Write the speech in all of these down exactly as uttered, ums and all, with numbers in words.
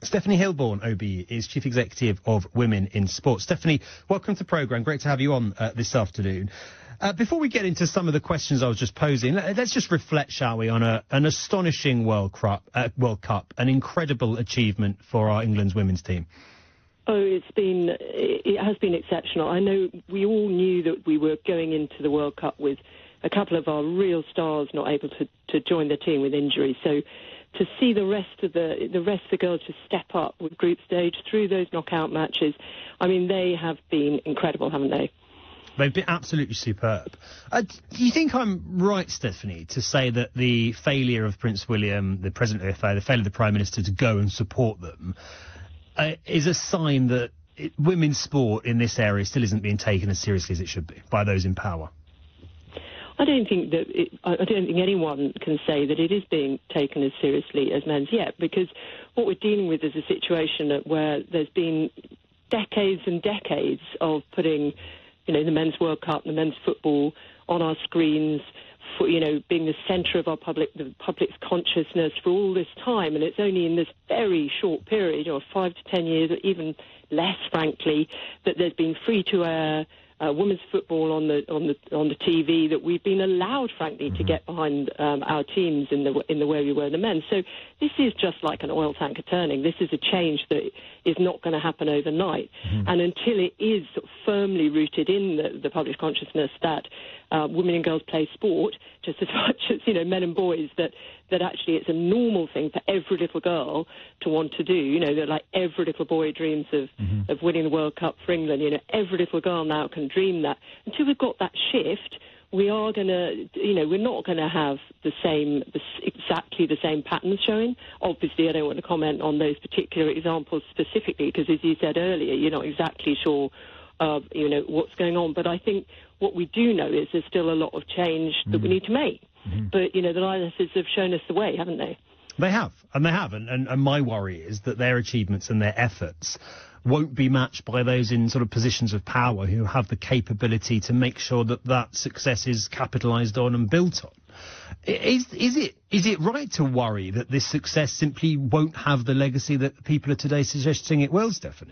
Stephanie Hilborn, O B E, is Chief Executive of Women in Sport. Stephanie, welcome to the programme. Great to have you on uh, this afternoon. Uh, before we get into some of the questions I was just posing, let's just reflect, shall we, on a, an astonishing World Cup, uh, World Cup, an incredible achievement for our England's women's team. Oh, it's been, it has been exceptional. I know we all knew that we were going into the World Cup with a couple of our real stars not able to, to join the team with injury. So to see the rest of the the rest of the girls just step up with group stage through those knockout matches, I mean, they have been incredible, haven't they? They've been absolutely superb. Uh, do you think I'm right, Stephanie, to say that the failure of Prince William, the President of the F A, the failure of the Prime Minister to go and support them uh, is a sign that it, women's sport in this area still isn't being taken as seriously as it should be by those in power? I don't think that it, I don't think anyone can say that it is being taken as seriously as men's yet, because what we're dealing with is a situation where there's been decades and decades of putting, you know, the Men's World Cup, the men's football on our screens, for, you know, being the centre of our public, the public's consciousness for all this time, and it's only in this very short period, or five to ten years, or even less, frankly, that there's been free-to-air Uh, women's football on the on the on the T V, that we've been allowed, frankly, to get behind um, our teams in the in the way we were the men. So this is just like an oil tanker turning. This is a change that is not going to happen overnight, mm-hmm. and until it is sort of firmly rooted in the, the public consciousness that uh, women and girls play sport just as much as, you know, men and boys, that that actually it's a normal thing for every little girl to want to do. You know, that like every little boy dreams of, mm-hmm. of winning the World Cup for England. You know, every little girl now can dream that. Until we've got that shift, we are going to, you know, we're not going to have the same, the, exactly the same patterns showing. Obviously, I don't want to comment on those particular examples specifically, because as you said earlier, you're not exactly sure of, you know, what's going on. But I think what we do know is there's still a lot of change that mm-hmm. we need to make. Mm-hmm. But, you know, the Lionesses have shown us the way, haven't they? They have, and they have. And, and, and my worry is that their achievements and their efforts won't be matched by those in sort of positions of power who have the capability to make sure that that success is capitalised on and built on. Is, is it is it right to worry that this success simply won't have the legacy that people are today suggesting it will, Stephanie?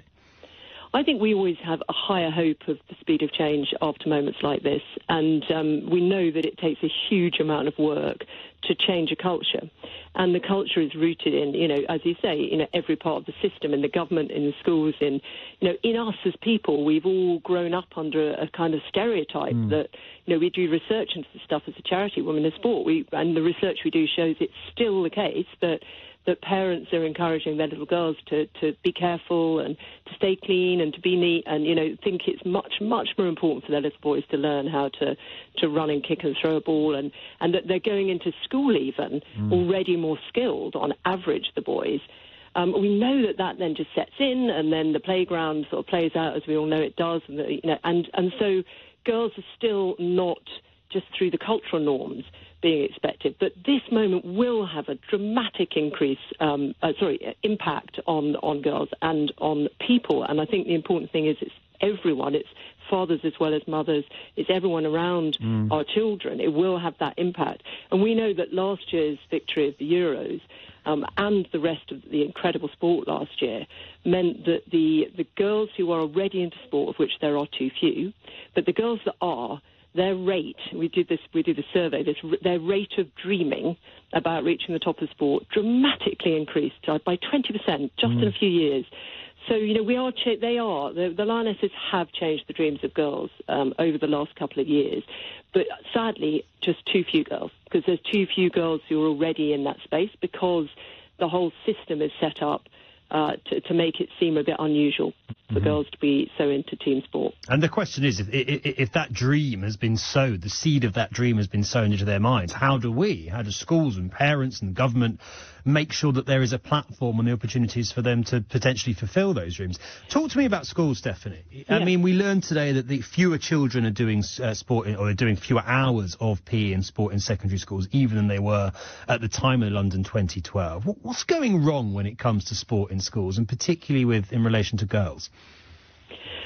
I think we always have a higher hope of the speed of change after moments like this, and um, we know that it takes a huge amount of work to change a culture, and the culture is rooted in, you know, as you say, you know, every part of the system, in the government, in the schools, in, you know, in us as people. We've all grown up under a, a kind of stereotype mm. that, you know, we do research into the stuff as a charity, Women in Sport, we, and the research we do shows it's still the case that that parents are encouraging their little girls to, to be careful and to stay clean and to be neat, and, you know, think it's much, much more important for their little boys to learn how to, to run and kick and throw a ball, and, and that they're going into school even mm. already more skilled on average, the boys. Um, we know that that then just sets in, and then the playground sort of plays out as we all know it does, and, the, you know, and, and so girls are still not just through the cultural norms being expected, but this moment will have a dramatic increase, um, uh, sorry, impact on, on girls and on people. And I think the important thing is it's everyone, it's fathers as well as mothers, it's everyone around mm. our children. It will have that impact. And we know that last year's victory of the Euros um, and the rest of the incredible sport last year meant that the, the girls who are already into sport, of which there are too few, but the girls that are, their rate, we did this, we did a survey, this, their rate of dreaming about reaching the top of sport dramatically increased uh, by twenty percent just mm. in a few years. So, you know, we are, cha- they are, the, the Lionesses have changed the dreams of girls um, over the last couple of years. But sadly, just too few girls, because there's too few girls who are already in that space, because the whole system is set up Uh, to, to make it seem a bit unusual for mm-hmm. girls to be so into team sport. And the question is, if, if, if that dream has been sowed, the seed of that dream has been sown into their minds, how do we, how do schools and parents and government make sure that there is a platform and the opportunities for them to potentially fulfil those dreams? Talk to me about schools, Stephanie. Yeah. I mean, we learned today that the fewer children are doing uh, sport, in, or are doing fewer hours of P E and sport in secondary schools, even than they were at the time of London twenty twelve. What, what's going wrong when it comes to sport in schools, and particularly with in relation to girls?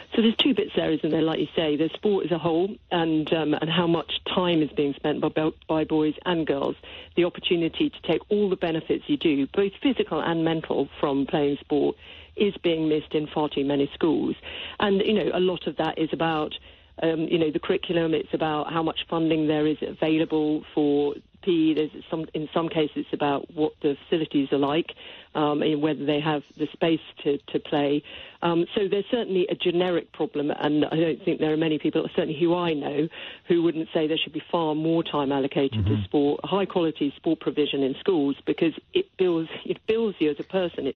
So there's two bits there, isn't there? Like you say, there's sport as a whole, and um, and how much time is being spent by by boys and girls. The opportunity to take all the benefits you do, both physical and mental, from playing sport, is being missed in far too many schools. And you know, a lot of that is about um, you know the curriculum. It's about how much funding there is available for P E. There's some, in some cases, it's about what the facilities are like, um, and whether they have the space to, to play. Um, so there's certainly a generic problem, and I don't think there are many people, certainly who I know, who wouldn't say there should be far more time allocated mm-hmm. to sport, high-quality sport provision in schools, because it builds, it builds you as a person. It